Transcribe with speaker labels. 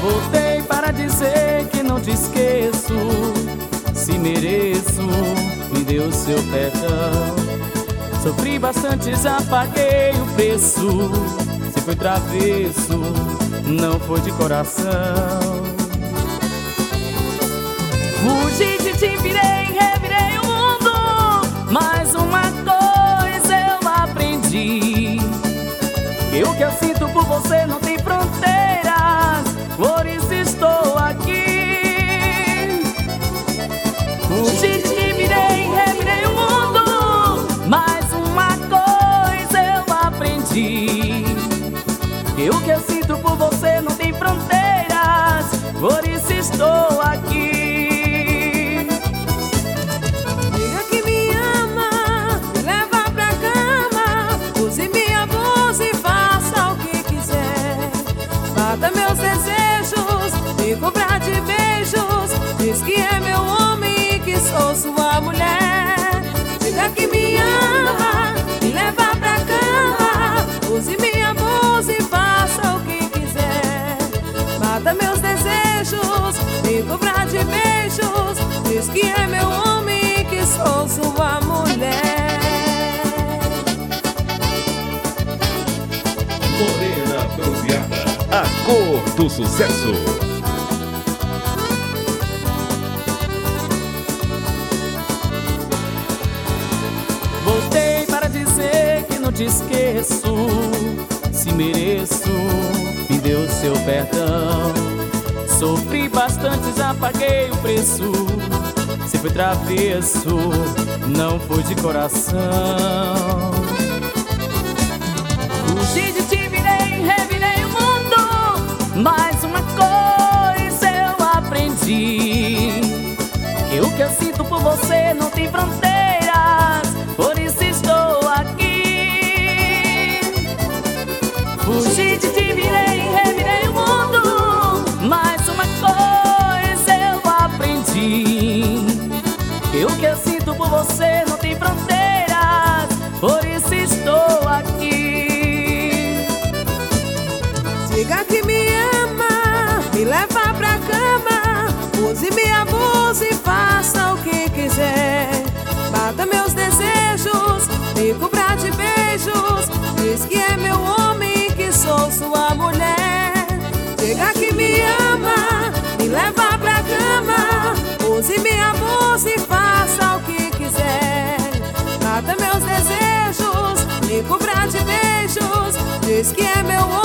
Speaker 1: Voltei para dizer que não te esqueço. Se mereço, me dê o seu perdão. Sofri bastante, já paguei o preço. Se foi travesso, não foi de coração. Fugi de ti, revirei o mundo. Mas uma coisa eu aprendi: que o que eu sinto por você não tem fronteiras. Por isso estou aqui. Fugi de ti, revirei o mundo. Mas uma coisa eu aprendi: que o que eu sinto por você não tem fronteiras. Por isso estou aqui.
Speaker 2: Diga que me ama, me leva pra cama. Use minha voz e faça o que quiser. Mata meus desejos, me cobra de beijos. Diz que é meu homem e que sou sua mulher. Diga que me ama, me leva pra cama. Use minha voz e faça o que quiser. Mata meus desejos, me cobra de beijos. Diz que é meu homem e que sou sua mulher.
Speaker 3: Morena Bronzeada, a cor do sucesso.
Speaker 1: Voltei para dizer que não te esqueço. Se mereço, me dê o seu perdão. Sofri bastante, já paguei o preço. Se foi travesso, não foi de coração. Fugi de ti, revirei o mundo. Mas uma coisa eu aprendi: que o que eu sinto por você não tem fronteiras. Por isso estou aqui. Fugi de ti, revirei o mundo. Mas uma coisa eu aprendi: que o que eu sinto por você não tem fronteiras. Por isso estou aqui.
Speaker 2: Diga que me ama, me leva pra cama. Use minha voz e faça o que quiser. Mata meus desejos, me cobra de beijos. Diz que é meu homem e que sou sua mulher. Diga que me ama, me leva pra cama. Use minha voz e faça o que quiser. Mata meus desejos, me cobra de beijos. Diz que é meu homem